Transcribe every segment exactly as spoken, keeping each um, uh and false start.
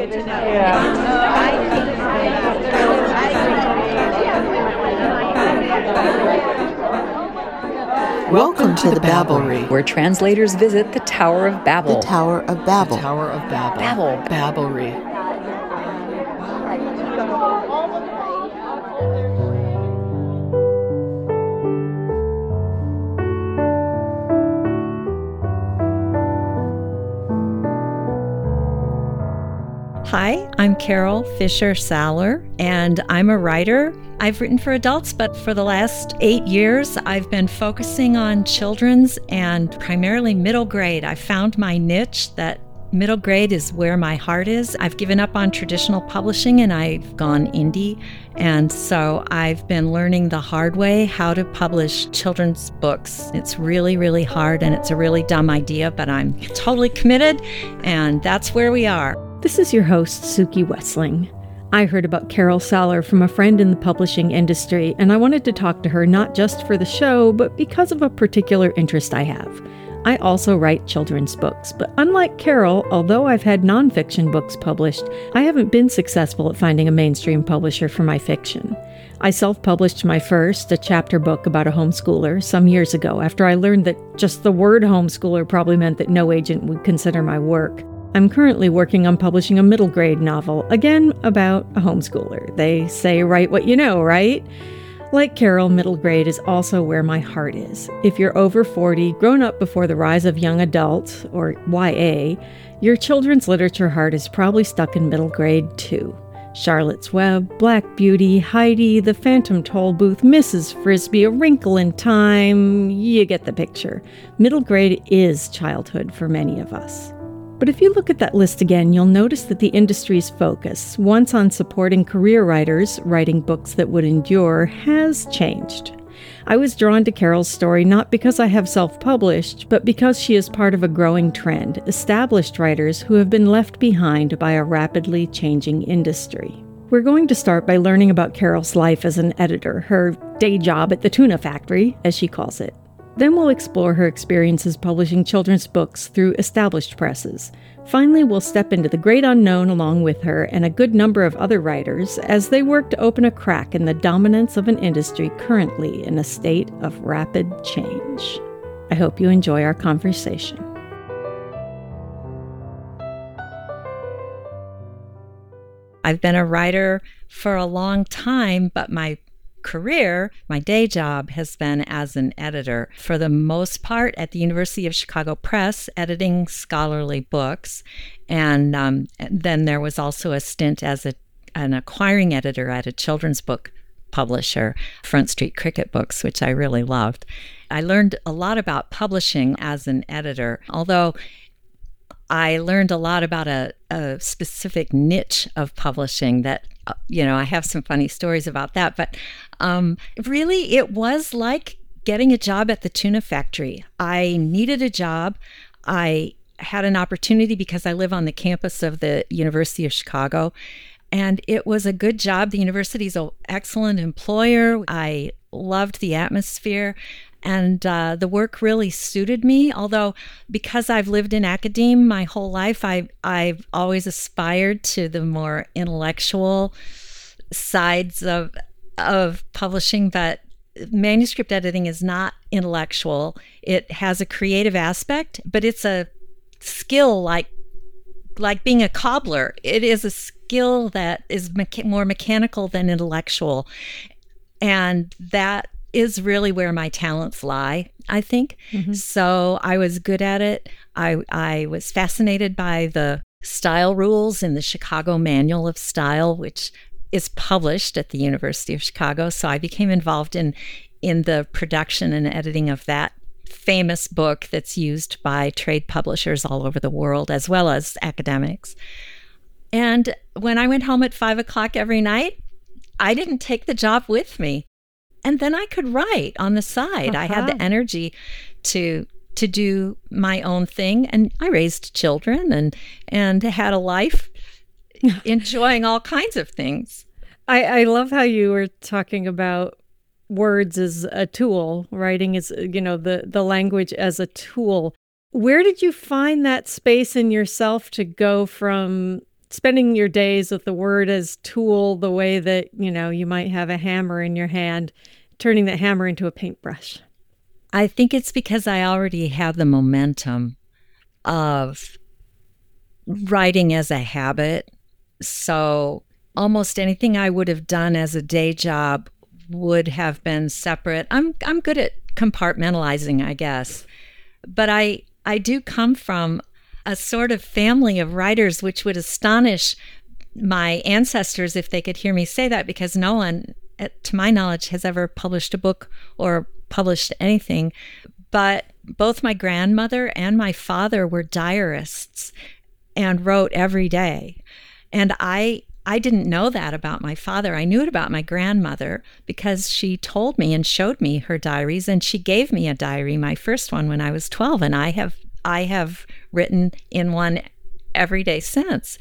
good to know. Yeah. Welcome to the Babblery, where translators visit the Tower of Babel. The Tower of Babel. The Tower of Babel. Babel. Babblery. Hi, I'm Carol Fisher-Saller, and I'm a writer. I've written for adults, but for the last eight years, I've been focusing on children's and primarily middle grade. I found my niche that middle grade is where my heart is. I've given up on traditional publishing and I've gone indie. And so I've been learning the hard way how to publish children's books. It's really, really hard and it's a really dumb idea, but I'm totally committed, and that's where we are. This is your host, Suki Wessling. I heard about Carol Saller from a friend in the publishing industry, and I wanted to talk to her not just for the show, but because of a particular interest I have. I also write children's books, but unlike Carol, although I've had nonfiction books published, I haven't been successful at finding a mainstream publisher for my fiction. I self-published my first, a chapter book about a homeschooler, some years ago after I learned that just the word homeschooler probably meant that no agent would consider my work. I'm currently working on publishing a middle grade novel, again about a homeschooler. They say write what you know, right? Like Carol, middle grade is also where my heart is. If you're over forty, grown up before the rise of young adult, or Y A, your children's literature heart is probably stuck in middle grade too. Charlotte's Web, Black Beauty, Heidi, The Phantom Tollbooth, Missus Frisby, A Wrinkle in Time, you get the picture. Middle grade is childhood for many of us. But if you look at that list again, you'll notice that the industry's focus, once on supporting career writers writing books that would endure, has changed. I was drawn to Carol's story not because I have self-published, but because she is part of a growing trend, established writers who have been left behind by a rapidly changing industry. We're going to start by learning about Carol's life as an editor, her day job at the tuna factory, as she calls it. Then we'll explore her experiences publishing children's books through established presses. Finally, we'll step into the great unknown along with her and a good number of other writers as they work to open a crack in the dominance of an industry currently in a state of rapid change. I hope you enjoy our conversation. I've been a writer for a long time, but my career, my day job, has been as an editor, for the most part at the University of Chicago Press, editing scholarly books. And, um, and then there was also a stint as a, an acquiring editor at a children's book publisher, Front Street Cricket Books, which I really loved. I learned a lot about publishing as an editor, although I learned a lot about a, a specific niche of publishing that, uh, you know, I have some funny stories about that. But um, really, it was like getting a job at the tuna factory. I needed a job. I had an opportunity because I live on the campus of the University of Chicago. And it was a good job. The university is an excellent employer. I loved the atmosphere. And uh, the work really suited me, although because I've lived in academia my whole life, I've, I've always aspired to the more intellectual sides of, of publishing. But manuscript editing is not intellectual. It has a creative aspect, but it's a skill like, like being a cobbler. It is a skill that is mecha- more mechanical than intellectual. And that is really where my talents lie, I think. Mm-hmm. So I was good at it. I I was fascinated by the style rules in the Chicago Manual of Style, which is published at the University of Chicago. So I became involved in in the production and editing of that famous book that's used by trade publishers all over the world, as well as academics. And when I went home at five o'clock every night, I didn't take the job with me. And then I could write on the side. Uh-huh. I had the energy to to do my own thing. And I raised children and and had a life enjoying all kinds of things. I, I love how you were talking about words as a tool, writing as, you know, the, the language as a tool. Where did you find that space in yourself to go from spending your days with the word as tool, the way that, you know, you might have a hammer in your hand, turning that hammer into a paintbrush? I think it's because I already have the momentum of writing as a habit. So almost anything I would have done as a day job would have been separate. I'm I'm good at compartmentalizing, I guess. But I I do come from a sort of family of writers, which would astonish my ancestors if they could hear me say that, because no one, to my knowledge, has ever published a book or published anything. But both my grandmother and my father were diarists and wrote every day. And I I didn't know that about my father. I knew it about my grandmother because she told me and showed me her diaries, and she gave me a diary, my first one, when I was twelve, and I have I have written in one every day since.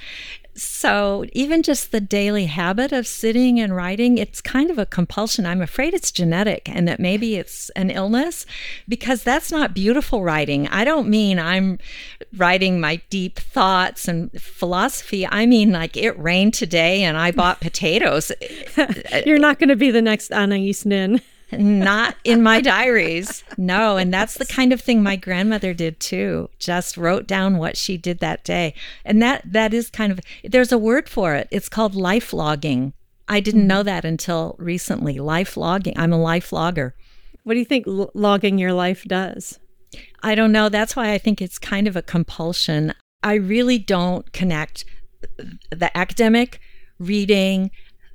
So even just the daily habit of sitting and writing, it's kind of a compulsion. I'm afraid it's genetic and that maybe it's an illness, because that's not beautiful writing. I don't mean I'm writing my deep thoughts and philosophy. I mean, like, it rained today and I bought potatoes. You're not going to be the next Anais Nin. Not in my diaries. No. And that's the kind of thing my grandmother did too. Just wrote down what she did that day. And that that is kind of, there's a word for it. It's called life logging. I didn't know that until recently. Life logging. I'm a life logger. What do you think l- logging your life does? I don't know. That's why I think it's kind of a compulsion. I really don't connect the academic reading,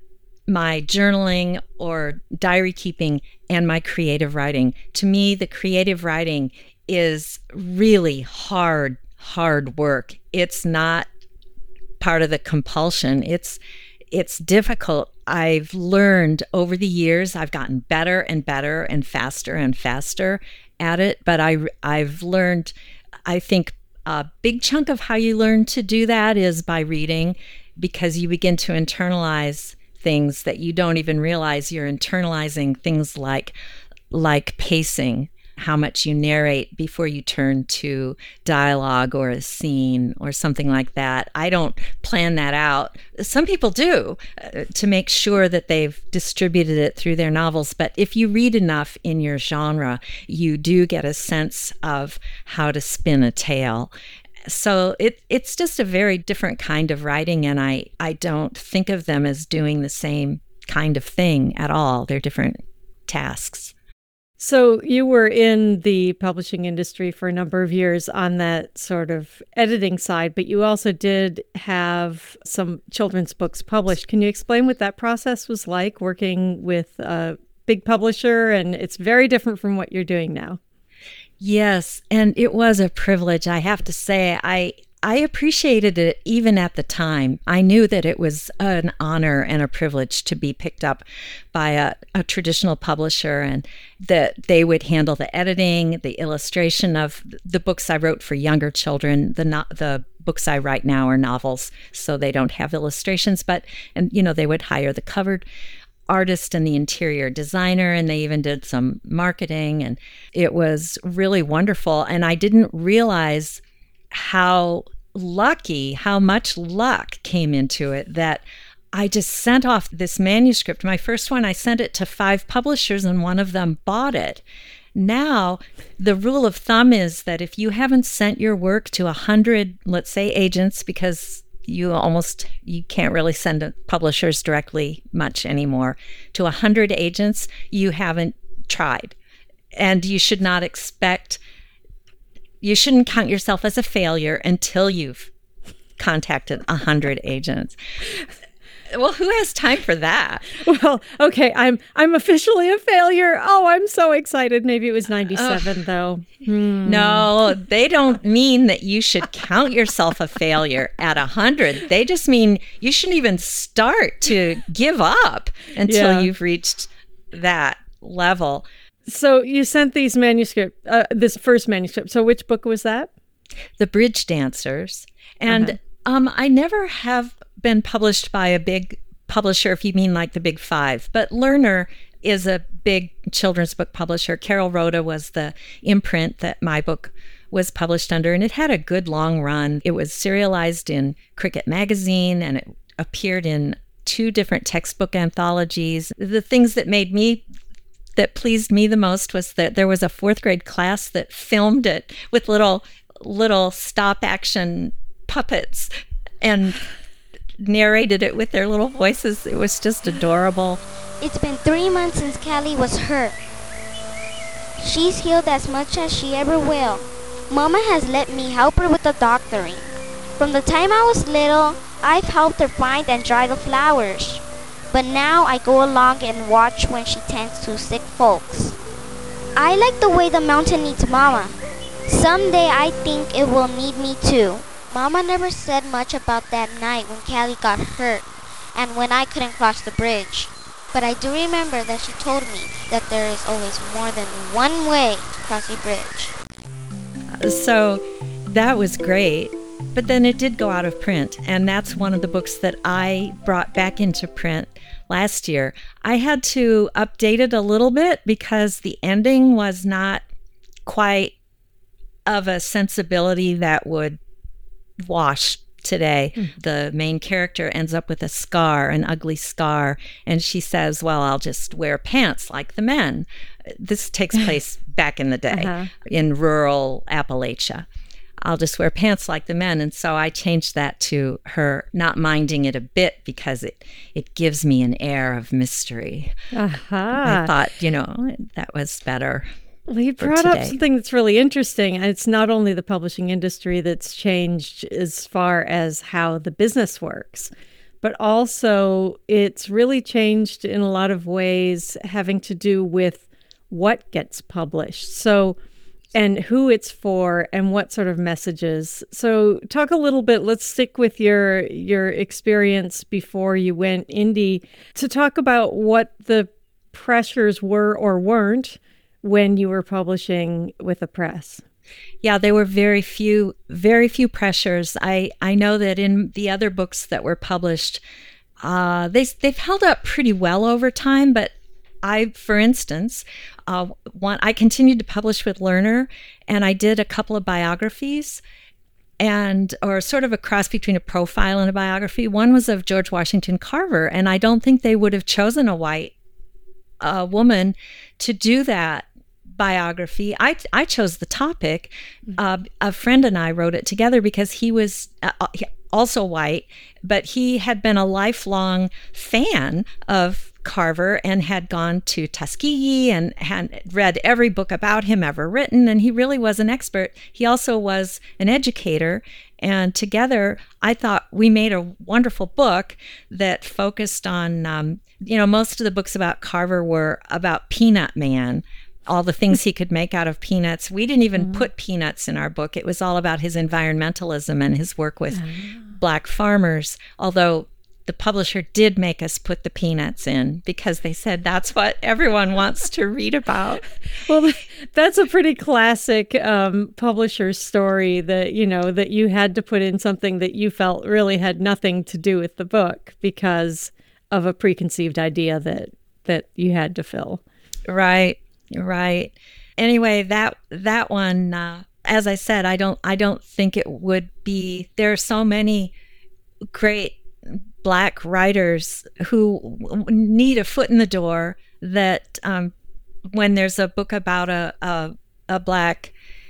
my journaling or diary keeping, and my creative writing. To me, the creative writing is really hard, hard work. It's not part of the compulsion. It's it's difficult. I've learned over the years, I've gotten better and better and faster and faster at it. But I, I've learned, I think a big chunk of how you learn to do that is by reading, because you begin to internalize things that you don't even realize you're internalizing. Things like like pacing, how much you narrate before you turn to dialogue or a scene or something like that. I don't plan that out. Some people do uh, to make sure that they've distributed it through their novels. But if you read enough in your genre, you do get a sense of how to spin a tale. So it it's just a very different kind of writing, and I, I don't think of them as doing the same kind of thing at all. They're different tasks. So you were in the publishing industry for a number of years on that sort of editing side, but you also did have some children's books published. Can you explain what that process was like, working with a big publisher? And it's very different from what you're doing now. Yes, and it was a privilege, I have to say. I I appreciated it even at the time. I knew that it was an honor and a privilege to be picked up by a, a traditional publisher, and that they would handle the editing, the illustration of the books I wrote for younger children. The no, the books I write now are novels, so they don't have illustrations, but, and you know, they would hire the cover artist and the interior designer, and they even did some marketing, and it was really wonderful. And I didn't realize how lucky, how much luck came into it, that I just sent off this manuscript. My first one, I sent it to five publishers, and one of them bought it. Now, the rule of thumb is that if you haven't sent your work to a hundred, let's say, agents, because you almost, you can't really send publishers directly much anymore, to a hundred agents, you haven't tried. And you should not expect, you shouldn't count yourself as a failure until you've contacted a hundred agents. Well, who has time for that? Well, okay, I'm I'm officially a failure. Oh, I'm so excited. Maybe it was ninety-seven, Ugh. though. Hmm. No, they don't mean that you should count yourself a failure at a hundred. They just mean you shouldn't even start to give up until yeah. you've reached that level. So you sent these manuscript, uh, this first manuscript. So which book was that? The Bridge Dancers. And uh-huh. um, I never have been published by a big publisher, if you mean like the big five. But Lerner is a big children's book publisher. Carol Rhoda was the imprint that my book was published under, and it had a good long run. It was serialized in Cricket Magazine, and it appeared in two different textbook anthologies. The things that made me that pleased me the most was that there was a fourth grade class that filmed it with little little stop action puppets and narrated it with their little voices. It was just adorable. It's been three months since Callie was hurt. She's healed as much as she ever will. Mama has let me help her with the doctoring. From the time I was little, I've helped her find and dry the flowers. But now I go along and watch when she tends to sick folks. I like the way the mountain needs Mama. Someday I think it will need me too. Mama never said much about that night when Callie got hurt and when I couldn't cross the bridge. But I do remember that she told me that there is always more than one way to cross a bridge. So that was great. But then it did go out of print, and that's one of the books that I brought back into print last year. I had to update it a little bit because the ending was not quite of a sensibility that would wash today. Mm. The main character ends up with a scar, an ugly scar, and she says, well, I'll just wear pants like the men. This takes place back in the day uh-huh. in rural Appalachia. I'll just wear pants like the men. And so I changed that to her not minding it a bit because it, it gives me an air of mystery. Uh-huh. I thought, you know, that was better. Well, you brought up something that's really interesting. It's not only the publishing industry that's changed as far as how the business works, but also it's really changed in a lot of ways having to do with what gets published. So and who it's for and what sort of messages. So talk a little bit, let's stick with your your experience before you went indie to talk about what the pressures were or weren't when you were publishing with a press. Yeah, there were very few, very few pressures. I, I know that in the other books that were published, uh, they, they've held up pretty well over time, but I, for instance, uh, one, I continued to publish with Lerner, and I did a couple of biographies, and or sort of a cross between a profile and a biography. One was of George Washington Carver, and I don't think they would have chosen a white uh, woman to do that biography. I, I chose the topic. Uh, a friend and I wrote it together because he was uh, also white, but he had been a lifelong fan of Carver and had gone to Tuskegee and had read every book about him ever written, and he really was an expert. He also was an educator, and together I thought we made a wonderful book that focused on, um, you know, most of the books about Carver were about Peanut Man, all the things he could make out of peanuts. We didn't even mm-hmm. put peanuts in our book. It was all about his environmentalism and his work with mm-hmm. Black farmers, although the publisher did make us put the peanuts in because they said that's what everyone wants to read about. Well, that's a pretty classic um, publisher story that, you know, that you had to put in something that you felt really had nothing to do with the book because of a preconceived idea that that you had to fill. Right, right. Anyway, that that one, uh, as I said, I don't I don't think it would be. There are so many great Black writers who need a foot in the door that um, when there's a book about a, a, a Black,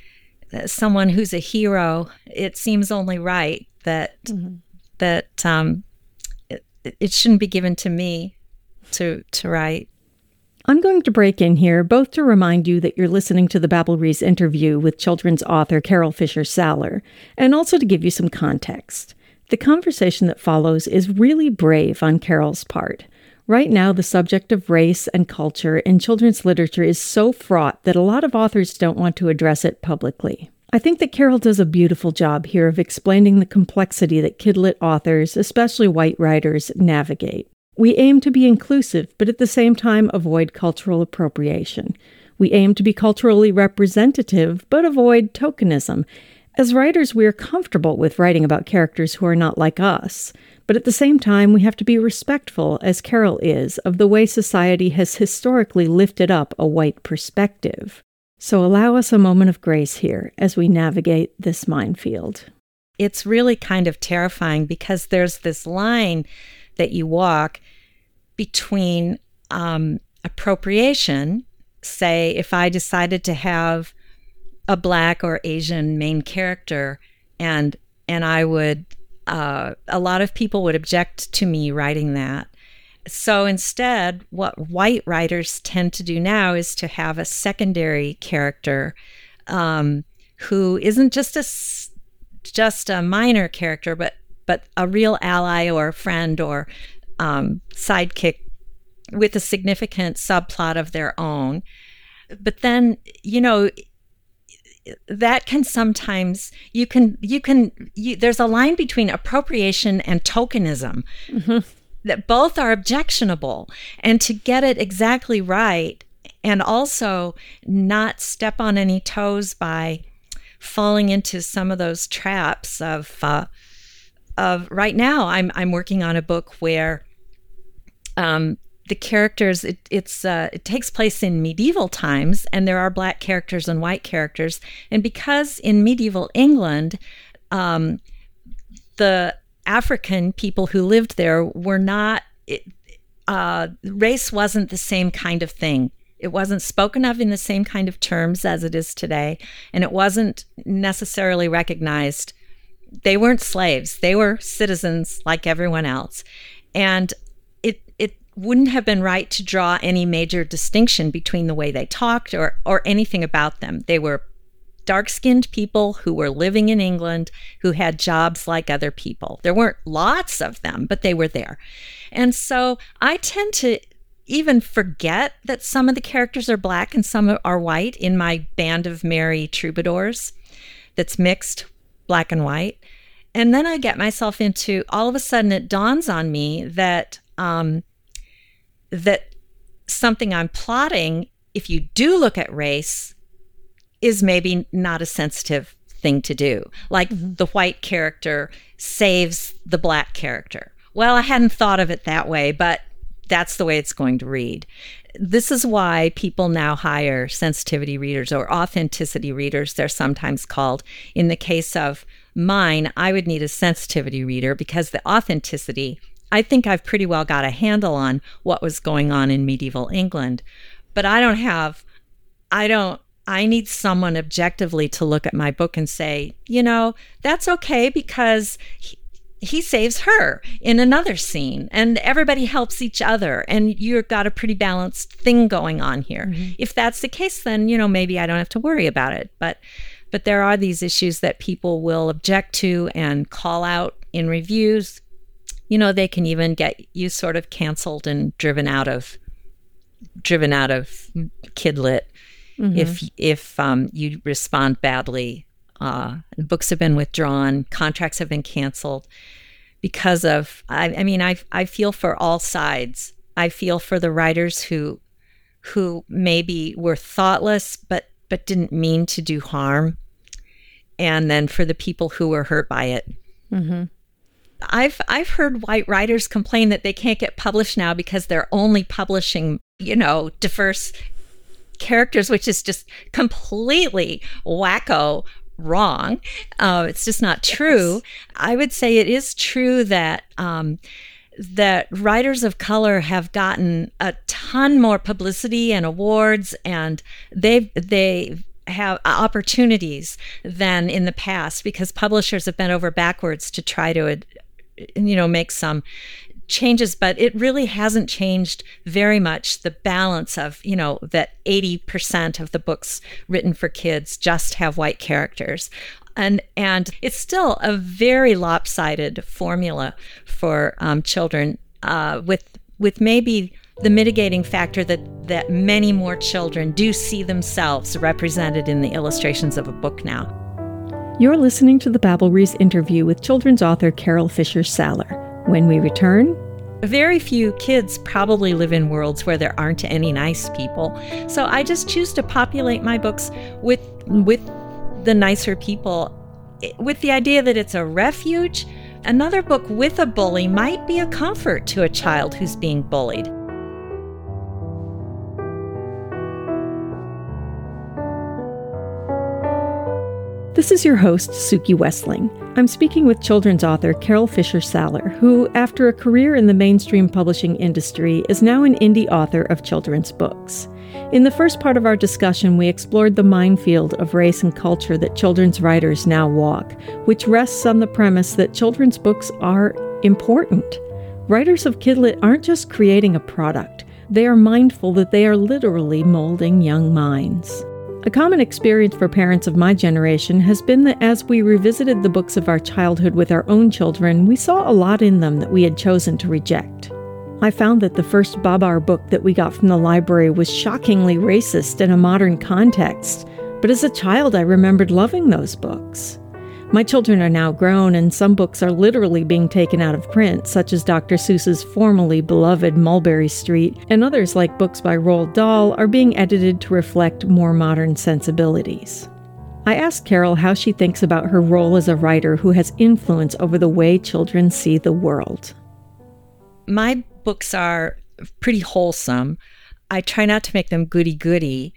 uh, someone who's a hero, it seems only right that mm-hmm. that um, it, it shouldn't be given to me to to write. I'm going to break in here, both to remind you that you're listening to the Babel Reese interview with children's author Carol Fisher-Saller, and also to give you some context. The conversation that follows is really brave on Carol's part. Right now, the subject of race and culture in children's literature is so fraught that a lot of authors don't want to address it publicly. I think that Carol does a beautiful job here of explaining the complexity that kidlit authors, especially white writers, navigate. We aim to be inclusive, but at the same time avoid cultural appropriation. We aim to be culturally representative, but avoid tokenism. As writers, we are comfortable with writing about characters who are not like us, but at the same time, we have to be respectful, as Carol is, of the way society has historically lifted up a white perspective. So allow us a moment of grace here as we navigate this minefield. It's really kind of terrifying because there's this line that you walk between um, appropriation. Say, if I decided to have a Black or Asian main character, and and I would, uh, a lot of people would object to me writing that. So instead, what white writers tend to do now is to have a secondary character um, who isn't just a just a minor character, but but a real ally or a friend or um, sidekick with a significant subplot of their own. But then, you know, that can sometimes, you can, you can, you, there's a line between appropriation and tokenism mm-hmm. that both are objectionable. And to get it exactly right and also not step on any toes by falling into some of those traps of, uh, of right now, I'm, I'm working on a book where, um, the characters, it, it's uh, it takes place in medieval times, and there are Black characters and white characters. And because in medieval England, um, the African people who lived there were not, it, uh, race wasn't the same kind of thing. It wasn't spoken of in the same kind of terms as it is today, and it wasn't necessarily recognized. They weren't slaves. They were citizens like everyone else. And it it wouldn't have been right to draw any major distinction between the way they talked or or anything about them. They were dark-skinned people who were living in England who had jobs like other people. There weren't lots of them, but they were there. And so I tend to even forget that some of the characters are Black and some are white in my Band of Merry Troubadours that's mixed Black and white. And then I get myself into, all of a sudden it dawns on me that um, that something I'm plotting, if you do look at race, is maybe not a sensitive thing to do. Like the white character saves the Black character. Well, I hadn't thought of it that way, but that's the way it's going to read. This is why people now hire sensitivity readers or authenticity readers, they're sometimes called. In the case of mine, I would need a sensitivity reader because the authenticity, I think I've pretty well got a handle on what was going on in medieval England. But I don't have, I don't, I need someone objectively to look at my book and say, you know, that's okay because he, he saves her in another scene and everybody helps each other and you've got a pretty balanced thing going on here. Mm-hmm. If that's the case, then, you know, maybe I don't have to worry about it. But but there are these issues that people will object to and call out in reviews. You know, they can even get you sort of canceled and driven out of driven out of Kidlit mm-hmm. if if um, you respond badly. Uh, books have been withdrawn, contracts have been canceled because of, I, I mean, I I feel for all sides. I feel for the writers who who maybe were thoughtless but but didn't mean to do harm, and then for the people who were hurt by it. Mm-hmm. I've I've heard white writers complain that they can't get published now because they're only publishing, you know, diverse characters, which is just completely wacko wrong. Uh, it's just not true. I would say it is true that um, that writers of color have gotten a ton more publicity and awards, and they've they have opportunities than in the past because publishers have bent over backwards to try to, you know, make some changes, but it really hasn't changed very much the balance of, you know, that eighty percent of the books written for kids just have white characters. And and it's still a very lopsided formula for um, children uh, with with maybe the mitigating factor that, that many more children do see themselves represented in the illustrations of a book now. You're listening to the Babel Reese interview with children's author Carol Fisher Saller. When we return, very few kids probably live in worlds where there aren't any nice people. So I just choose to populate my books with with the nicer people, with the idea that it's a refuge. Another book with a bully might be a comfort to a child who's being bullied. This is your host, Suki Wessling. I'm speaking with children's author Carol Fisher Saller, who, after a career in the mainstream publishing industry, is now an indie author of children's books. In the first part of our discussion, we explored the minefield of race and culture that children's writers now walk, which rests on the premise that children's books are important. Writers of Kidlit aren't just creating a product. They are mindful that they are literally molding young minds. A common experience for parents of my generation has been that as we revisited the books of our childhood with our own children, we saw a lot in them that we had chosen to reject. I found that the first Babar book that we got from the library was shockingly racist in a modern context, but as a child I remembered loving those books. My children are now grown, and some books are literally being taken out of print, such as Doctor Seuss's formerly beloved Mulberry Street, and others like books by Roald Dahl are being edited to reflect more modern sensibilities. I asked Carol how she thinks about her role as a writer who has influence over the way children see the world. My books are pretty wholesome. I try not to make them goody-goody,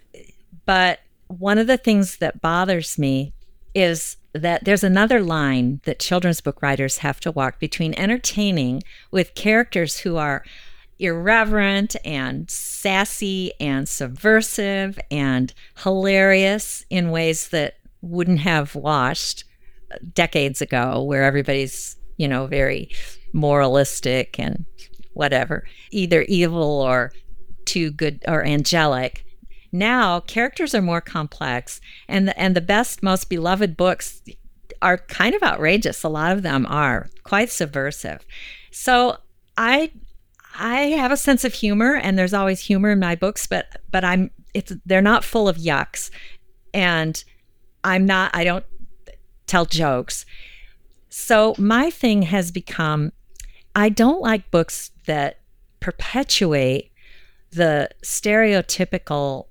but one of the things that bothers me is that there's another line that children's book writers have to walk between entertaining with characters who are irreverent and sassy and subversive and hilarious in ways that wouldn't have washed decades ago, where everybody's, you know, very moralistic and whatever, either evil or too good or angelic. Now, characters are more complex, and the, and the best, most beloved books are kind of outrageous. A lot of them are quite subversive. So I I have a sense of humor, and there's always humor in my books, but but I'm it's they're not full of yucks, and I'm not I don't tell jokes. So my thing has become, I don't like books that perpetuate the stereotypical,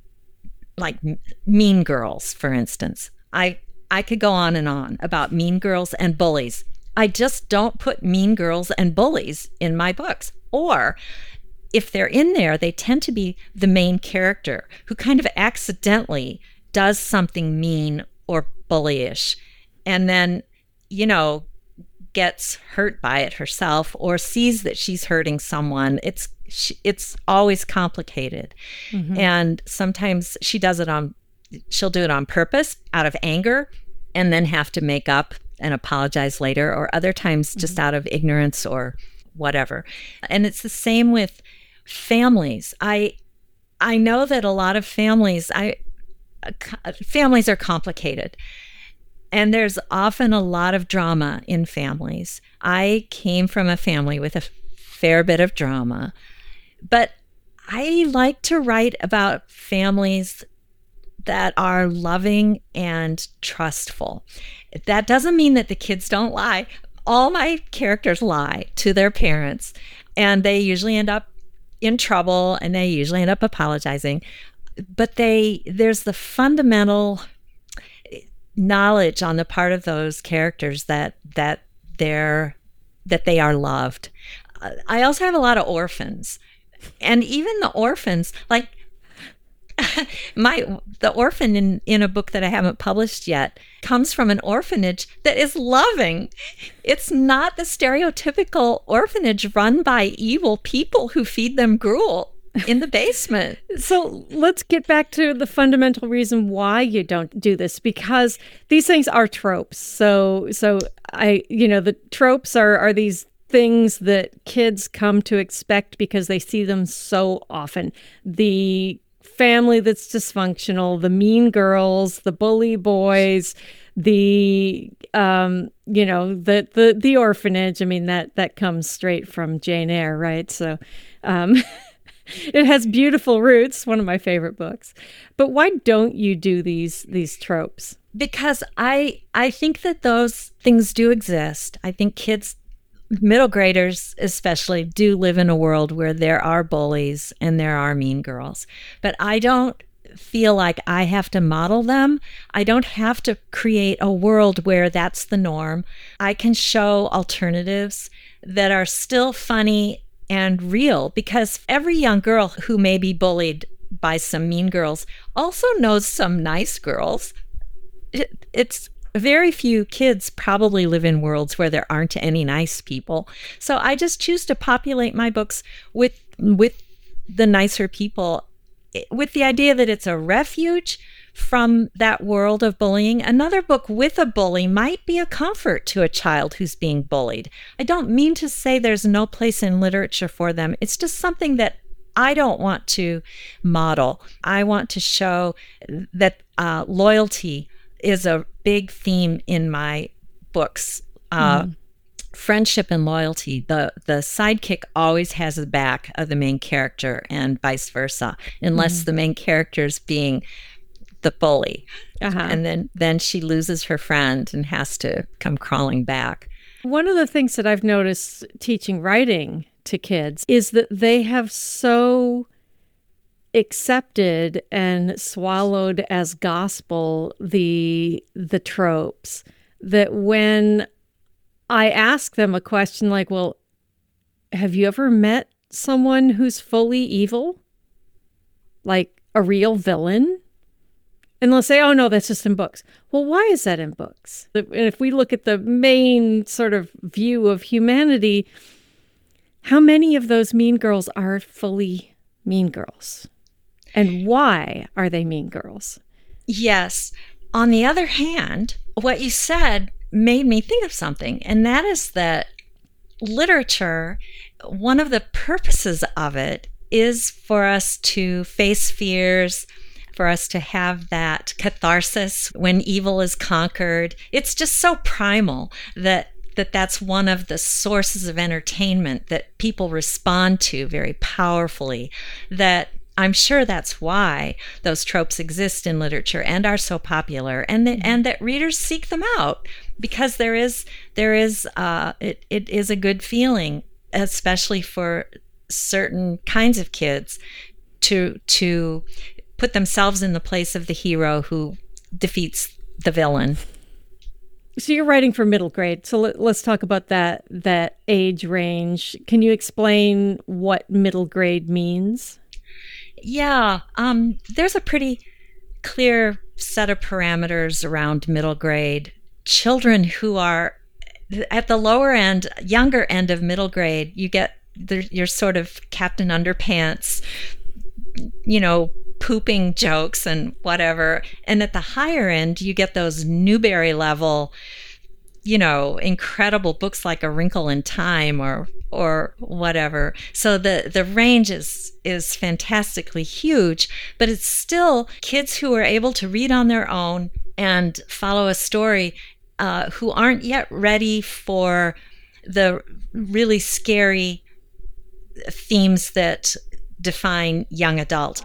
like Mean Girls, for instance. I I could go on and on about mean girls and bullies. I just don't put mean girls and bullies in my books. Or if they're in there, they tend to be the main character who kind of accidentally does something mean or bullyish, and then, you know, gets hurt by it herself or sees that she's hurting someone. It's it's always complicated. Mm-hmm. And sometimes she does it on, she'll do it on purpose out of anger and then have to make up and apologize later, or other times just mm-hmm. out of ignorance or whatever. And it's the same with families. I I know that a lot of families, I uh, families are complicated. And there's often a lot of drama in families. I came from a family with a fair bit of drama, but I like to write about families that are loving and trustful. That doesn't mean that the kids don't lie. All my characters lie to their parents, and they usually end up in trouble, and they usually end up apologizing. But they there's the fundamental knowledge on the part of those characters that that they're that they are loved. I also have a lot of orphans, and even the orphans, like my the orphan in in a book that I haven't published yet comes from an orphanage that is loving. It's not the stereotypical orphanage run by evil people who feed them gruel in the basement. So let's get back to the fundamental reason why you don't do this, because these things are tropes. So, so I, you know, the tropes are, are these things that kids come to expect because they see them so often. The family that's dysfunctional, the mean girls, the bully boys, the, um, you know, the, the, the orphanage. I mean, that, that comes straight from Jane Eyre, right? So, um, it has beautiful roots, one of my favorite books. But why don't you do these these tropes? Because I I think that those things do exist. I think kids, middle graders especially, do live in a world where there are bullies and there are mean girls. But I don't feel like I have to model them. I don't have to create a world where that's the norm. I can show alternatives that are still funny and real, because every young girl who may be bullied by some mean girls also knows some nice girls. it, it's very few kids probably live in worlds where there aren't any nice people. So I just choose to populate my books with with the nicer people, with the idea that it's a refuge from that world of bullying. Another book with a bully might be a comfort to a child who's being bullied. I don't mean to say there's no place in literature for them. It's just something that I don't want to model. I want to show that uh, loyalty is a big theme in my books. Uh, mm. Friendship and loyalty. The the sidekick always has the back of the main character and vice versa, unless mm. the main character's being the bully. Uh-huh. And then, then she loses her friend and has to come crawling back. One of the things that I've noticed teaching writing to kids is that they have so accepted and swallowed as gospel the the tropes that when I ask them a question like, well, have you ever met someone who's fully evil? Like a real villain? And they'll say, oh, no, that's just in books. Well, why is that in books? And if we look at the main sort of view of humanity, how many of those mean girls are fully mean girls? And why are they mean girls? Yes. On the other hand, what you said made me think of something, and that is that literature, one of the purposes of it is for us to face fears, for us to have that catharsis when evil is conquered. It's just so primal that that that's one of the sources of entertainment that people respond to very powerfully, that I'm sure that's why those tropes exist in literature and are so popular, and that, and that readers seek them out because there is there is uh, it it is a good feeling, especially for certain kinds of kids, to to put themselves in the place of the hero who defeats the villain. So you're writing for middle grade. So let, let's talk about that that age range. Can you explain what middle grade means? Yeah, um, there's a pretty clear set of parameters around middle grade. Children who are at the lower end, younger end of middle grade, you get the, your sort of Captain Underpants, you know, pooping jokes and whatever. And at the higher end, you get those Newbery level, you know, incredible books like A Wrinkle in Time or or whatever. So the, the range is is fantastically huge, but it's still kids who are able to read on their own and follow a story, uh, who aren't yet ready for the really scary themes that define young adult.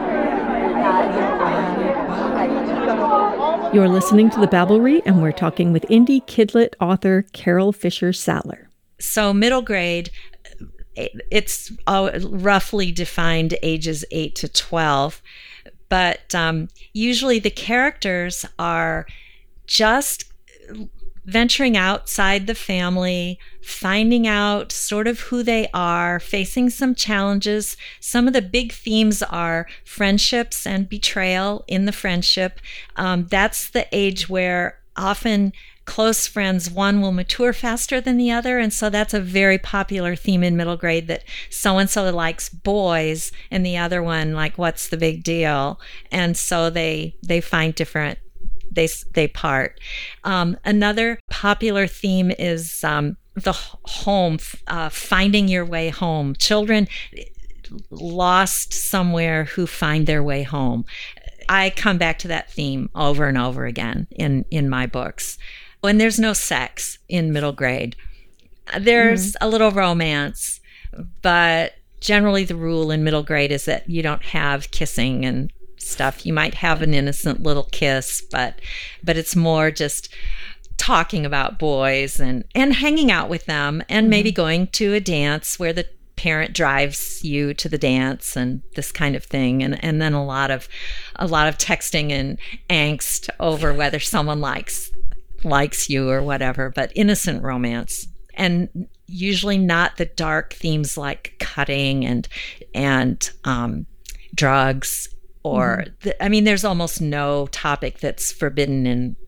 You're listening to The Babblery, and we're talking with indie kidlit author Carol Fisher Saller. So middle grade, it's roughly defined ages eight to twelve, but um, usually the characters are just venturing outside the family, finding out sort of who they are, facing some challenges. Some of the big themes are friendships and betrayal in the friendship. Um, that's the age where often close friends, one will mature faster than the other. And so that's a very popular theme in middle grade, that so-and-so likes boys and the other one, like, what's the big deal? And so they they find different They they part. Um, another popular theme is um, the home, uh, finding your way home. Children lost somewhere who find their way home. I come back to that theme over and over again in, in my books. When there's no sex in middle grade, there's mm-hmm. a little romance, but generally the rule in middle grade is that you don't have kissing and stuff. You might have an innocent little kiss, but but it's more just talking about boys and and hanging out with them, and mm-hmm. maybe going to a dance where the parent drives you to the dance and this kind of thing, and and then a lot of a lot of texting and angst over whether someone likes likes you or whatever, but innocent romance. And usually not the dark themes like cutting and and um, drugs. Or, the, I mean, there's almost no topic that's forbidden in,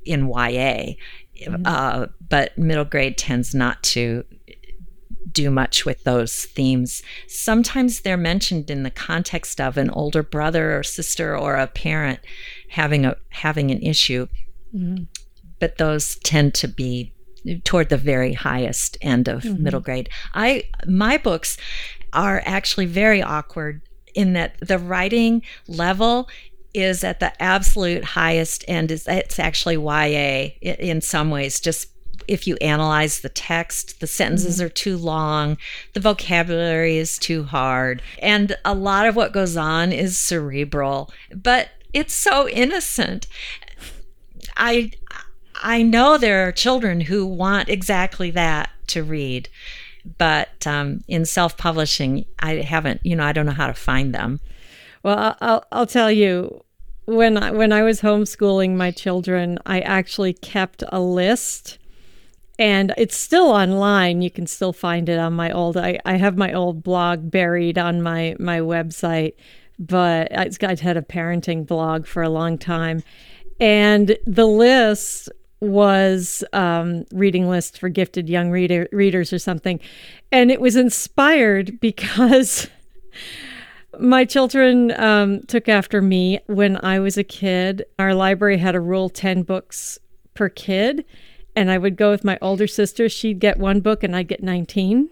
in Y A, mm-hmm. uh, but middle grade tends not to do much with those themes. Sometimes they're mentioned in the context of an older brother or sister or a parent having a having an issue, mm-hmm. but those tend to be toward the very highest end of mm-hmm. middle grade. I my books are actually very awkward in that the writing level is at the absolute highest end. Is it's actually Y A in some ways. Just if you analyze the text, the sentences mm-hmm. are too long, the vocabulary is too hard, and a lot of what goes on is cerebral, but it's so innocent. I I know there are children who want exactly that to read, but um, in self-publishing, I haven't, you know, I don't know how to find them. Well, I'll I'll tell you, when I, when I was homeschooling my children, I actually kept a list, and it's still online. You can still find it on my old, I, I have my old blog buried on my, my website, but I, I'd had a parenting blog for a long time. And the list was um, reading list for gifted young reader, readers or something. And it was inspired because my children um, took after me when I was a kid. Our library had a rule ten books per kid. And I would go with my older sister. She'd get one book and I'd get nineteen.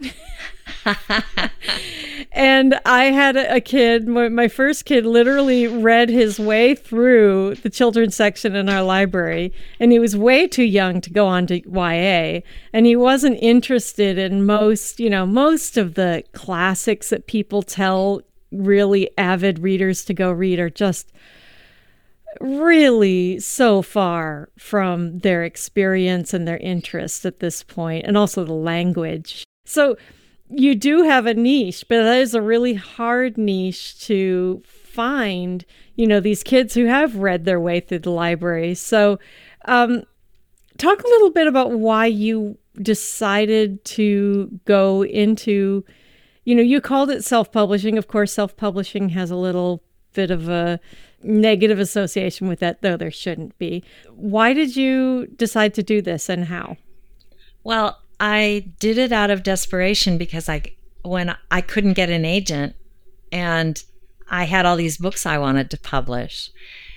And I had a kid, my first kid literally read his way through the children's section in our library. And he was way too young to go on to Y A. And he wasn't interested in most, you know, most of the classics that people tell really avid readers to go read are just really so far from their experience and their interest at this point, and also the language. So you do have a niche, but that is a really hard niche to find, you know, these kids who have read their way through the library. So um, talk a little bit about why you decided to go into, you know, you called it self-publishing. Of course, self-publishing has a little bit of a negative association with that, though there shouldn't be. Why did you decide to do this, and how? Well, I did it out of desperation because I, when I couldn't get an agent and I had all these books I wanted to publish,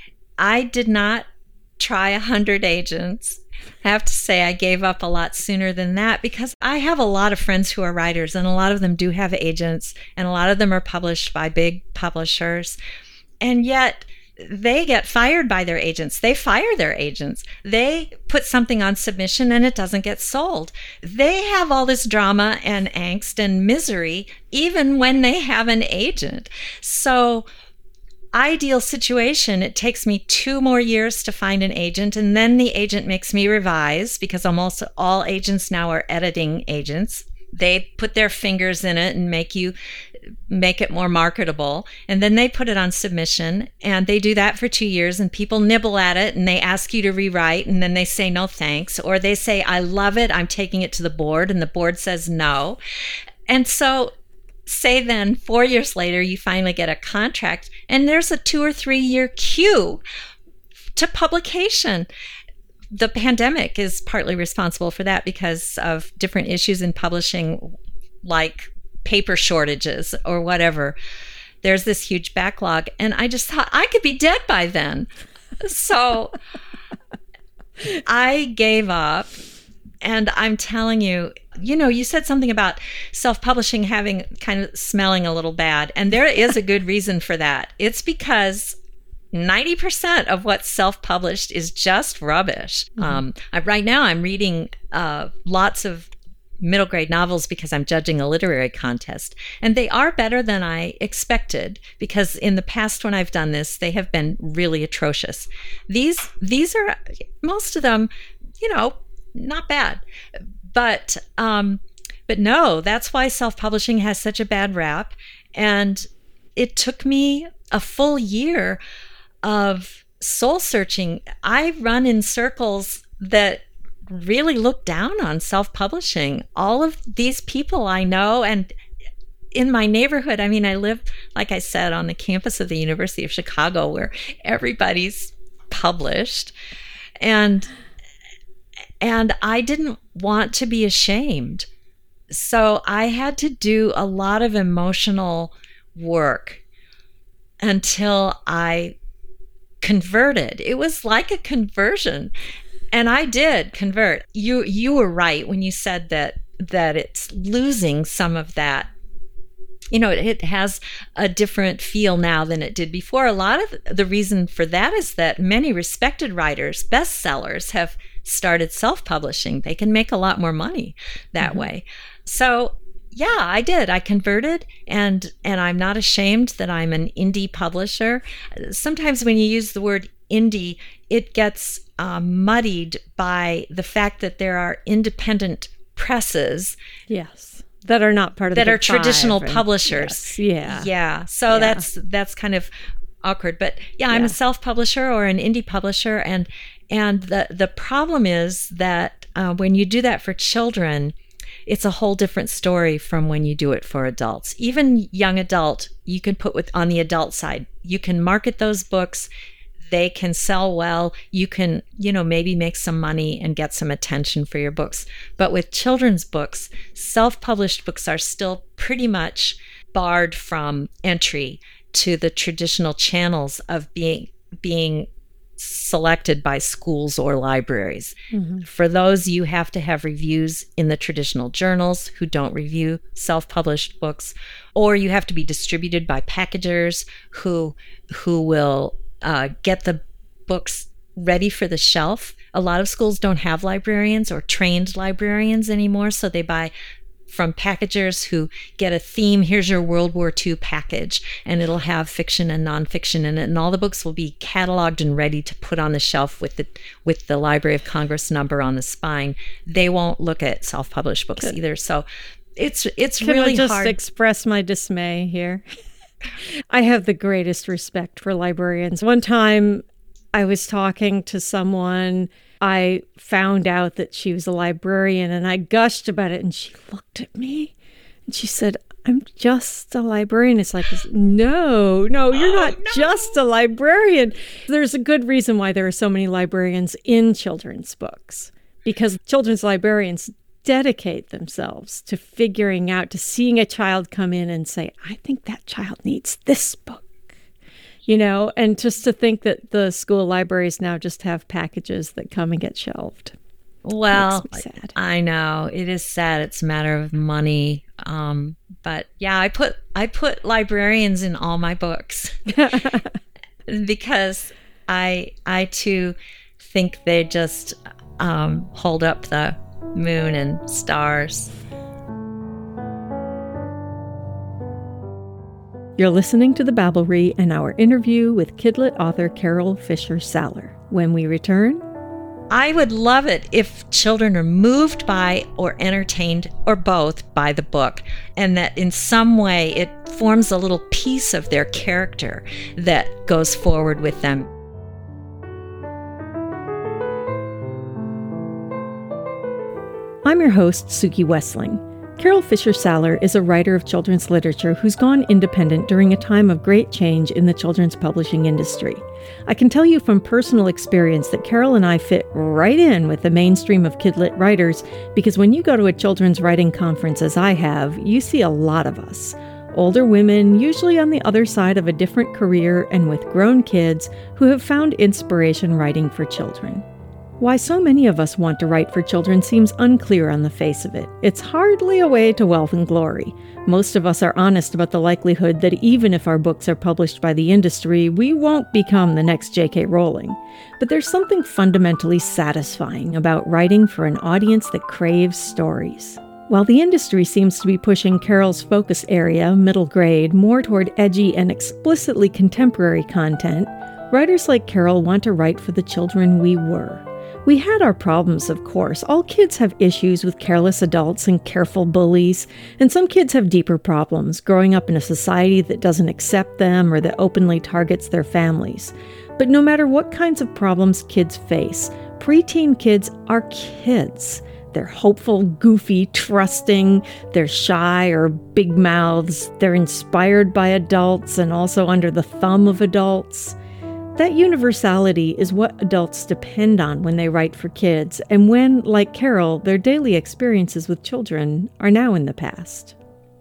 I did not try a hundred agents. I have to say I gave up a lot sooner than that because I have a lot of friends who are writers, and a lot of them do have agents, and a lot of them are published by big publishers. And yet they get fired by their agents. They fire their agents. They put something on submission and it doesn't get sold. They have all this drama and angst and misery even when they have an agent. So ideal situation, it takes me two more years to find an agent, and then the agent makes me revise, because almost all agents now are editing agents. They put their fingers in it and make you make it more marketable, and then they put it on submission, and they do that for two years, and people nibble at it, and they ask you to rewrite, and then they say no thanks, or they say I love it, I'm taking it to the board, and the board says no. And so say then four years later you finally get a contract, and there's a two or three year queue to publication. The pandemic is partly responsible for that because of different issues in publishing, like paper shortages or whatever. There's this huge backlog, and I just thought I could be dead by then. So I gave up, and I'm telling you, you know, you said something about self-publishing having kind of smelling a little bad, and there is a good reason for that. It's because ninety percent of what's self-published is just rubbish. Mm-hmm. Um, I, right now I'm reading uh, lots of middle grade novels because I'm judging a literary contest, and they are better than I expected, because in the past when I've done this, they have been really atrocious. These these are, most of them, you know, not bad, but um, but no, that's why self-publishing has such a bad rap. And it took me a full year of soul searching. I run in circles that really look down on self-publishing. All of these people I know, and in my neighborhood, I mean, I live, like I said, on the campus of the University of Chicago, where everybody's published. And And I didn't want to be ashamed. So I had to do a lot of emotional work until I converted. It was like a conversion. And I did convert. You you were right when you said that that it's losing some of that. You know, it, it has a different feel now than it did before. A lot of the reason for that is that many respected writers, bestsellers, have started self-publishing. They can make a lot more money that mm-hmm. way. So, yeah, I did. I converted, and and I'm not ashamed that I'm an indie publisher. Sometimes when you use the word indie, it gets um, muddied by the fact that there are independent presses. Yes. That are not part of that the are traditional and, publishers. Yes, yeah. Yeah. So yeah. that's that's kind of awkward. But yeah, I'm yeah. a self-publisher or an indie publisher, and and the the problem is that uh, when you do that for children, it's a whole different story from when you do it for adults. Even young adult, you can put with on the adult side. You can market those books. They can sell well. You can, you know, maybe make some money and get some attention for your books. But with children's books, self-published books are still pretty much barred from entry to the traditional channels of being being selected by schools or libraries. Mm-hmm. For those, you have to have reviews in the traditional journals who don't review self-published books, or you have to be distributed by packagers who who will Uh, get the books ready for the shelf. A lot of schools don't have librarians or trained librarians anymore, so they buy from packagers who get a theme. Here's your World War Two package, and it'll have fiction and nonfiction in it, and all the books will be cataloged and ready to put on the shelf with the with the Library of Congress number on the spine. They won't look at self-published books Good. either. So it's it's Can really I just hard. express my dismay here? I have the greatest respect for librarians. One time I was talking to someone, I found out that she was a librarian, and I gushed about it, and she looked at me and she said, I'm just a librarian. It's like, no, no, you're not oh, no. just a librarian. There's a good reason why there are so many librarians in children's books, because children's librarians dedicate themselves to figuring out, to seeing a child come in and say, I think that child needs this book, you know, and just to think that the school libraries now just have packages that come and get shelved. Well, makes me sad. I know it is sad. It's a matter of money. Um, but yeah, I put, I put librarians in all my books because I, I too think they just um, hold up the moon and stars. You're listening to The Babblery and our interview with Kidlit author Carol Fisher Saller. When we return, I would love it if children are moved by or entertained or both by the book, and that in some way it forms a little piece of their character that goes forward with them. I'm your host, Suki Wessling. Carol Fisher Saller is a writer of children's literature who's gone independent during a time of great change in the children's publishing industry. I can tell you from personal experience that Carol and I fit right in with the mainstream of kidlit writers, because when you go to a children's writing conference, as I have, you see a lot of us. Older women, usually on the other side of a different career and with grown kids who have found inspiration writing for children. Why so many of us want to write for children seems unclear on the face of it. It's hardly a way to wealth and glory. Most of us are honest about the likelihood that even if our books are published by the industry, we won't become the next J K Rowling. But there's something fundamentally satisfying about writing for an audience that craves stories. While the industry seems to be pushing Carol's focus area, middle grade, more toward edgy and explicitly contemporary content, writers like Carol want to write for the children we were. We had our problems, of course. All kids have issues with careless adults and careful bullies, and some kids have deeper problems, growing up in a society that doesn't accept them or that openly targets their families. But no matter what kinds of problems kids face, preteen kids are kids. They're hopeful, goofy, trusting, they're shy or big mouths, they're inspired by adults and also under the thumb of adults. That universality is what adults depend on when they write for kids, and when, like Carol, their daily experiences with children are now in the past.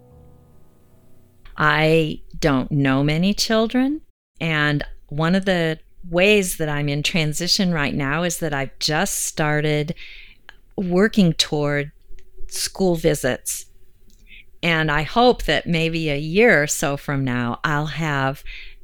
I don't know many children, and one of the ways that I'm in transition right now is that I've just started working toward school visits. And I hope that maybe a year or so from now, I'll have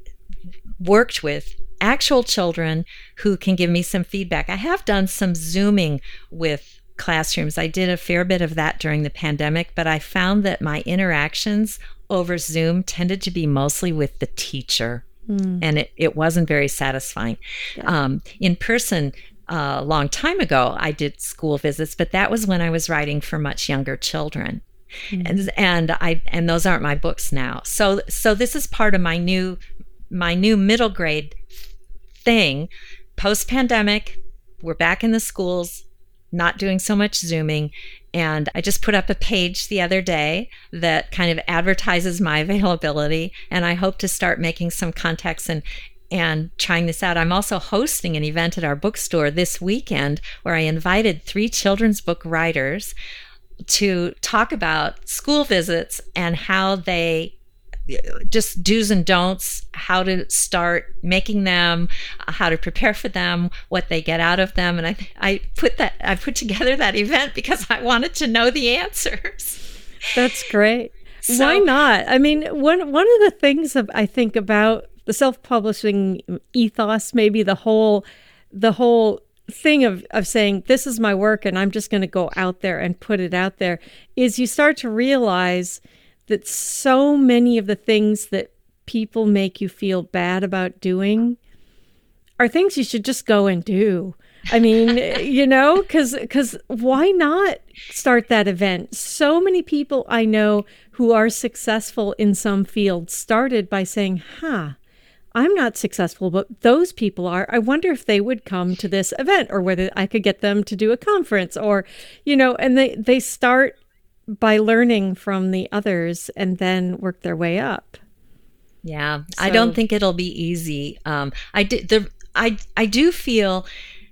worked with actual children who can give me some feedback. I have done some Zooming with classrooms. I did a fair bit of that during the pandemic, but I found that my interactions over Zoom tended to be mostly with the teacher, mm. and it, it wasn't very satisfying. Yeah. Um, in person, uh, a long time ago, I did school visits, but that was when I was writing for much younger children. Mm. And, and I and those aren't my books now. So so this is part of my new my new middle grade thing. Post-pandemic, we're back in the schools, not doing so much Zooming. And I just put up a page the other day that kind of advertises my availability. And I hope to start making some contacts and and trying this out. I'm also hosting an event at our bookstore this weekend where I invited three children's book writers to talk about school visits and how they just do's and don'ts, how to start making them, how to prepare for them, what they get out of them. And I I put that I put together that event because I wanted to know the answers. That's great. So, why not? I mean, one one of the things of, I think about the self-publishing ethos, maybe the whole the whole thing of, of saying, this is my work and I'm just going to go out there and put it out there, is you start to realize that so many of the things that people make you feel bad about doing are things you should just go and do. I mean, you know, because because why not start that event? So many people I know who are successful in some field started by saying, huh, I'm not successful, but those people are. I wonder if they would come to this event, or whether I could get them to do a conference, or, you know, and they, they start by learning from the others and then work their way up. Yeah, So- I don't think it'll be easy. Um, I did the I I do feel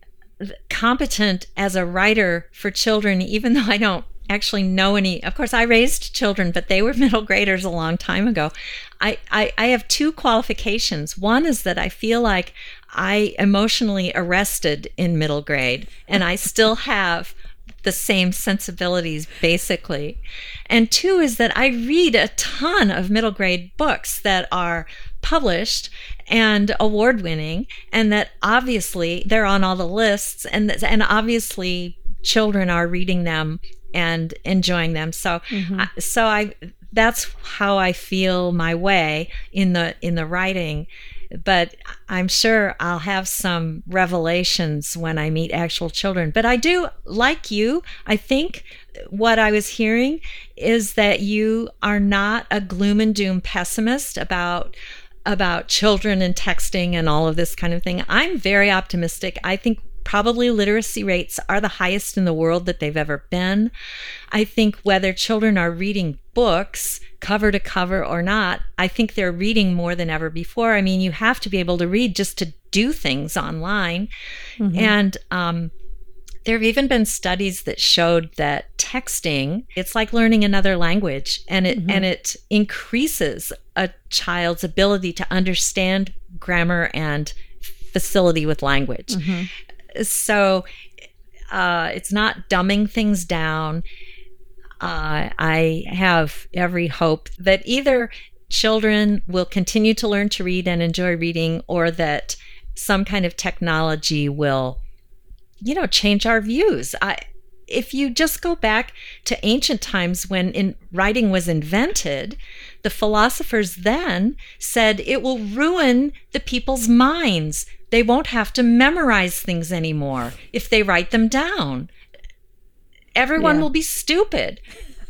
competent as a writer for children, even though I don't actually know any. Of course, I raised children, but they were middle graders a long time ago. I, I, I have two qualifications. One is that I feel like I emotionally arrested in middle grade, and I still have the same sensibilities, basically. And two is that I read a ton of middle grade books that are published and award-winning, and that obviously they're on all the lists, and and obviously children are reading them and enjoying them. So, Mm-hmm. I, so I that's how I feel my way in the in the writing. But I'm sure I'll have some revelations when I meet actual children. But I do, like you, I think what I was hearing is that you are not a gloom and doom pessimist about about children and texting and all of this kind of thing. I'm very optimistic. I think probably literacy rates are the highest in the world that they've ever been. I think whether children are reading books cover to cover or not, I think they're reading more than ever before. I mean, you have to be able to read just to do things online. Mm-hmm. And um, there have even been studies that showed that texting, it's like learning another language, and it mm-hmm. and it increases a child's ability to understand grammar and facility with language. Mm-hmm. So uh, it's not dumbing things down. Uh, I have every hope that either children will continue to learn to read and enjoy reading, or that some kind of technology will, you know, change our views. I, if you just go back to ancient times when in, writing was invented, the philosophers then said it will ruin the people's minds. They won't have to memorize things anymore if they write them down. Everyone Yeah. will be stupid.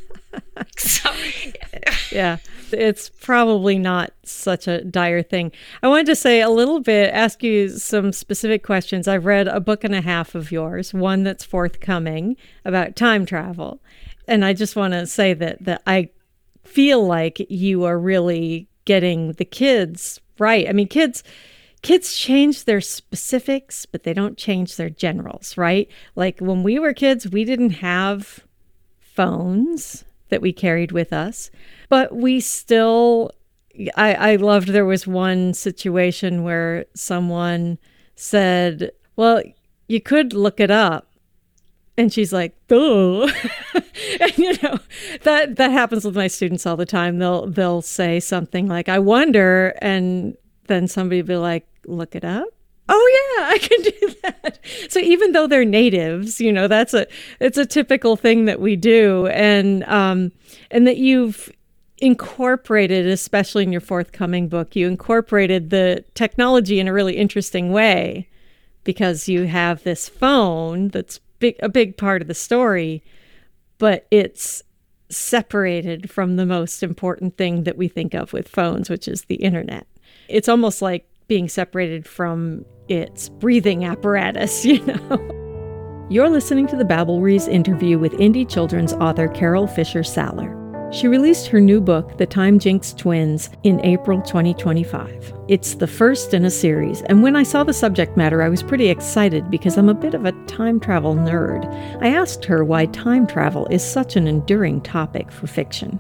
So, Yeah, it's probably not such a dire thing. I wanted to say a little bit, ask you some specific questions. I've read a book and a half of yours, one that's forthcoming about time travel. And I just want to say that, that I feel like you are really getting the kids right. I mean, kids kids change their specifics, but they don't change their generals, right? Like when we were kids, we didn't have phones that we carried with us, but we still, I, I loved there was one situation where someone said, well, you could look it up. And she's like, duh. And, you know, that, that happens with my students all the time. They'll, they'll say something like, I wonder, and then somebody will be like, look it up. Oh yeah, I can do that. So even though they're natives, you know, that's a, it's a typical thing that we do. And, um, and that you've incorporated, especially in your forthcoming book, you incorporated the technology in a really interesting way because you have this phone that's big, a big part of the story, but it's separated from the most important thing that we think of with phones, which is the internet. It's almost like being separated from its breathing apparatus, you know. You're listening to the Babbleries interview with indie children's author Carol Fisher Saller. She released her new book, The Time Jinx Twins, in April twenty twenty-five. It's the first in a series, and when I saw the subject matter, I was pretty excited because I'm a bit of a time travel nerd. I asked her why time travel is such an enduring topic for fiction.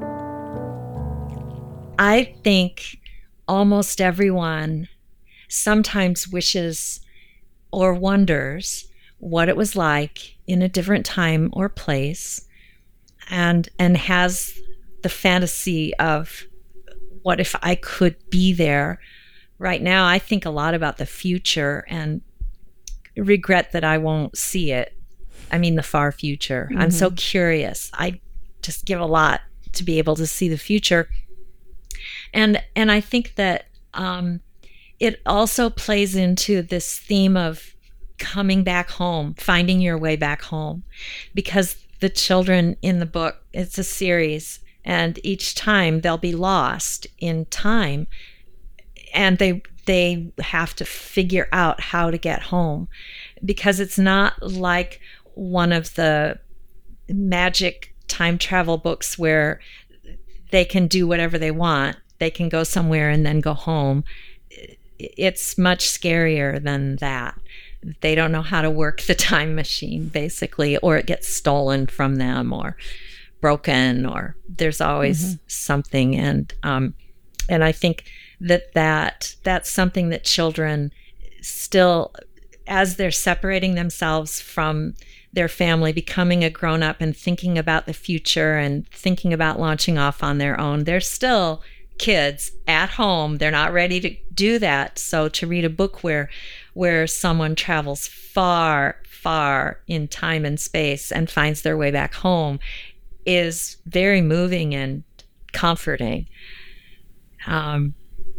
I think almost everyone sometimes wishes or wonders what it was like in a different time or place, and and has the fantasy of what if I could be there. Right now, I think a lot about the future and regret that I won't see it. I mean, the far future. Mm-hmm. I'm so curious. I just give a lot to be able to see the future. And and I think that um, it also plays into this theme of coming back home, finding your way back home, because the children in the book, it's a series, and each time they'll be lost in time, and they they have to figure out how to get home, because it's not like one of the magic time travel books where they can do whatever they want. They can go somewhere and then go home. It's much scarier than that. They don't know how to work the time machine, basically, or it gets stolen from them or broken, or there's always mm-hmm. something. And um, and I think that, that that's something that children still, as they're separating themselves from their family, becoming a grown-up and thinking about the future and thinking about launching off on their own, they're still kids at home. They're not ready to do that. So to read a book where where someone travels far, far in time and space and finds their way back home is very moving and comforting. Um,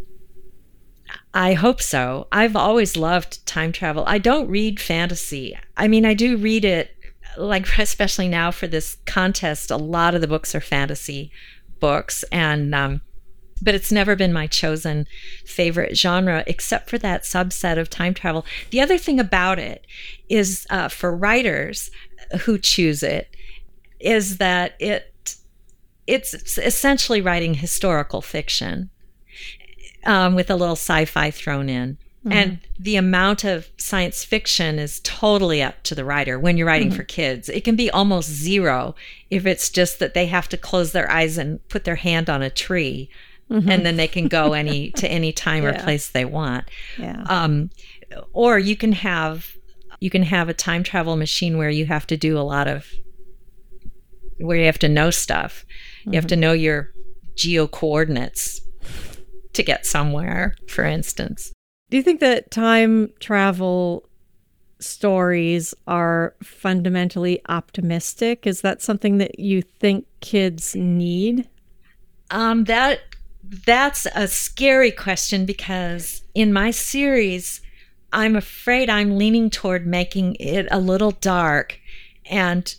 I hope so. I've always loved time travel. I don't read fantasy. I mean, I do read it, like especially now for this contest, a lot of the books are fantasy books, and um, but it's never been my chosen favorite genre, except for that subset of time travel. The other thing about it is, uh, for writers who choose it, is that it it's essentially writing historical fiction um, with a little sci-fi thrown in. Mm-hmm. And the amount of science fiction is totally up to the writer when you're writing mm-hmm. for kids. It can be almost zero if it's just that they have to close their eyes and put their hand on a tree. Mm-hmm. And then they can go any to any time yeah. or place they want. Yeah. Um, or you can have you can have a time travel machine where you have to do a lot of where you have to know stuff. Mm-hmm. You have to know your geo coordinates to get somewhere, for instance. Do you think that time travel stories are fundamentally optimistic? Is that something that you think kids need? Um, that that's a scary question, because in my series, I'm afraid I'm leaning toward making it a little dark, and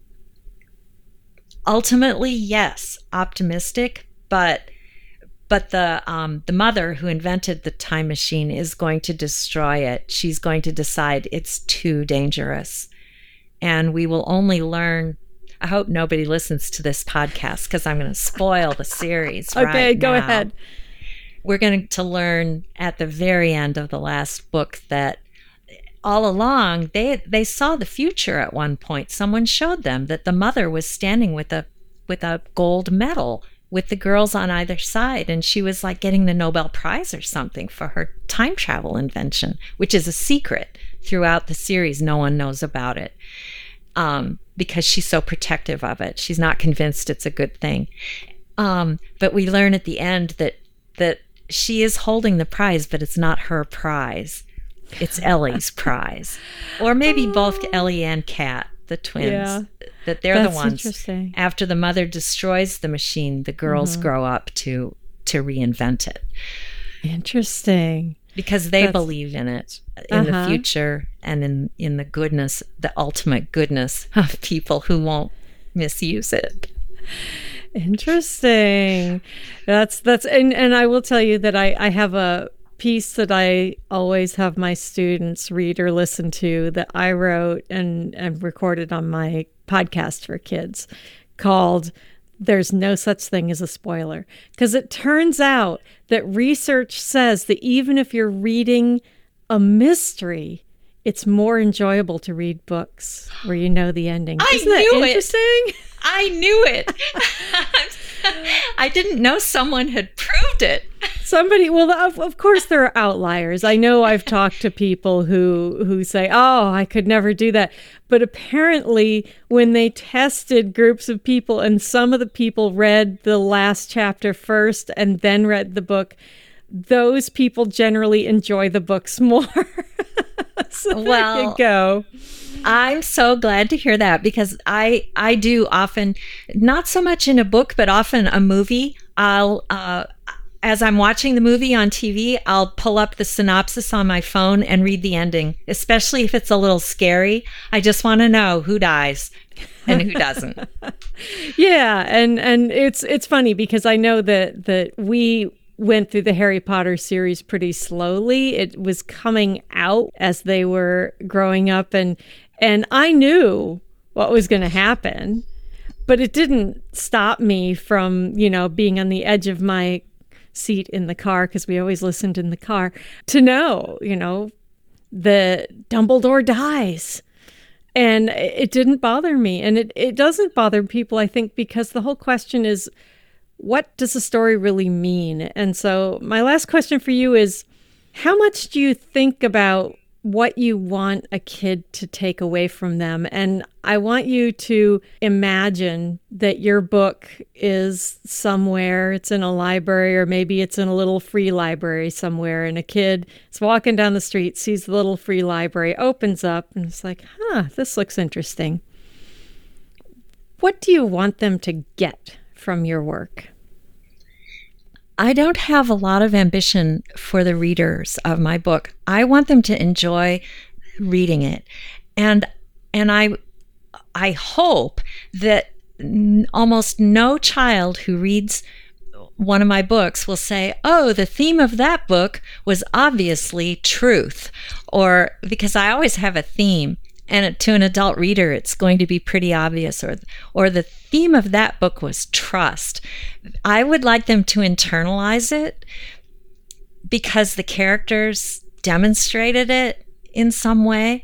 ultimately, yes, optimistic, but but the um, the mother who invented the time machine is going to destroy it. She's going to decide it's too dangerous, and we will only learn. I hope nobody listens to this podcast because I'm going to spoil the series. Okay, right go now. ahead. we're going to learn at the very end of the last book that all along they they saw the future at one point. Someone showed them that the mother was standing with a with a gold medal with the girls on either side, and she was like getting the Nobel Prize or something for her time travel invention, which is a secret throughout the series. No one knows about it um, because she's so protective of it. She's not convinced it's a good thing. Um, but we learn at the end that that she is holding the prize, but it's not her prize. It's Ellie's prize. Or maybe both Ellie and Kat, the twins. Yeah. That they're That's the ones. Interesting. After the mother destroys the machine, the girls mm-hmm. grow up to to reinvent it. Interesting. Because they That's... believe in it, in uh-huh. the future, and in, in the goodness, the ultimate goodness of people who won't misuse it. Interesting. That's that's and, and I will tell you that I, I have a piece that I always have my students read or listen to that I wrote and, and recorded on my podcast for kids called There's No Such Thing as a Spoiler. Because it turns out that research says that even if you're reading a mystery, it's more enjoyable to read books where you know the ending. I Isn't knew that interesting? It. I knew it. I didn't know someone had proved it. Somebody, well, of, of course there are outliers. I know I've talked to people who, who say, oh, I could never do that. But apparently when they tested groups of people and some of the people read the last chapter first and then read the book, those people generally enjoy the books more. So well, there you go. I'm so glad to hear that because I I do often, not so much in a book, but often a movie. I'll uh, as I'm watching the movie on T V, I'll pull up the synopsis on my phone and read the ending, especially if it's a little scary. I just want to know who dies and who doesn't. Yeah, and and it's it's funny because I know that that we went through the Harry Potter series pretty slowly. It was coming out as they were growing up, and and I knew what was going to happen, but it didn't stop me from, you know, being on the edge of my seat in the car, because we always listened in the car, to know, you know, that Dumbledore dies. And it didn't bother me. And it, it doesn't bother people, I think, because the whole question is, what does the story really mean? And so my last question for you is, how much do you think about what you want a kid to take away from them? And I want you to imagine that your book is somewhere, it's in a library, or maybe it's in a little free library somewhere, and a kid is walking down the street, sees the little free library, opens up, and it's like, huh, this looks interesting. What do you want them to get from your work? I don't have a lot of ambition for the readers of my book. I want them to enjoy reading it. And and I I hope that n- almost no child who reads one of my books will say, oh, the theme of that book was obviously truth. Or because I always have a theme. And to an adult reader, it's going to be pretty obvious. Or, or the theme of that book was trust. I would like them to internalize it because the characters demonstrated it in some way.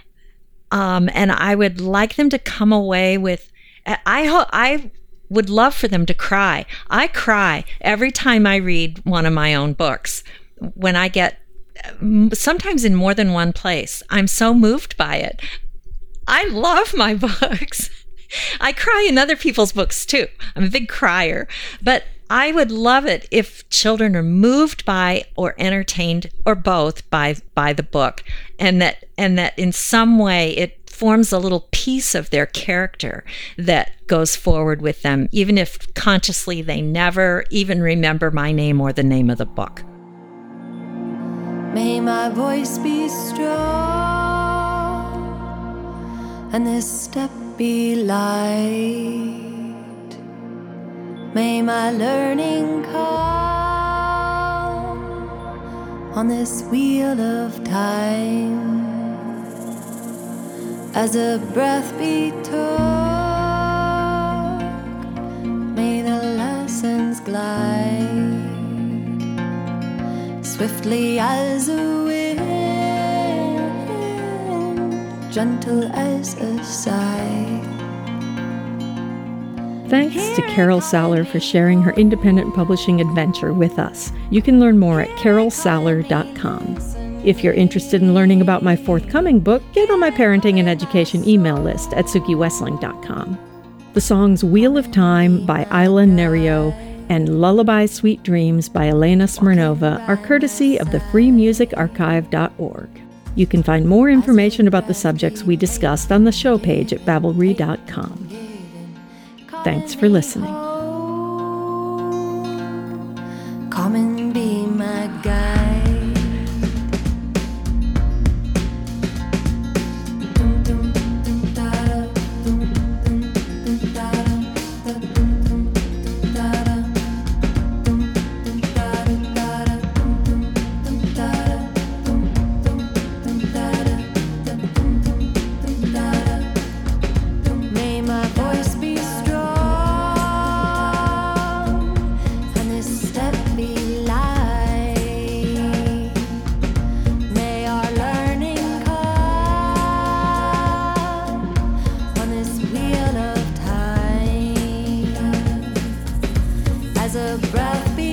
Um, and I would like them to come away with, I hope, I would love for them to cry. I cry every time I read one of my own books when I get, sometimes in more than one place. I'm so moved by it. I love my books. I cry in other people's books too. I'm a big crier. But I would love it if children are moved by or entertained or both by by the book, and that and that in some way it forms a little piece of their character that goes forward with them, even if consciously they never even remember my name or the name of the book. May my voice be strong and this step be light. May my learning come on this wheel of time. As a breath be took, may the lessons glide. swiftly as a wind, gentle as a sigh. Thanks to Carol Saller for sharing her independent publishing adventure with us. You can learn more at carol saller dot com. If you're interested in learning about my forthcoming book, get on my parenting and education email list at suki wessling dot com. The songs Wheel of Time by Isla Nerio and Lullaby Sweet Dreams by Elena Smirnova are courtesy of the free music archive dot org. You can find more information about the subjects we discussed on the show page at babbelry dot com. Thanks for listening. Come and be my guide. May my voice be strong and this step be light. May our learning come on this wheel of time. As a breath be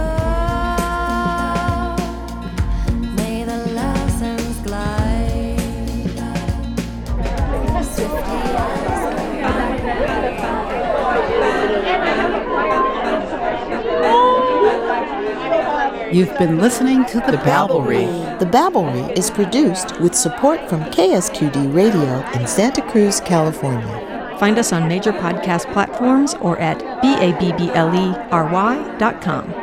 took, may the lessons glide swiftly as You've been listening to The Babblery. The Babblery is produced with support from K S Q D Radio in Santa Cruz, California. Find us on major podcast platforms or at babble dot com.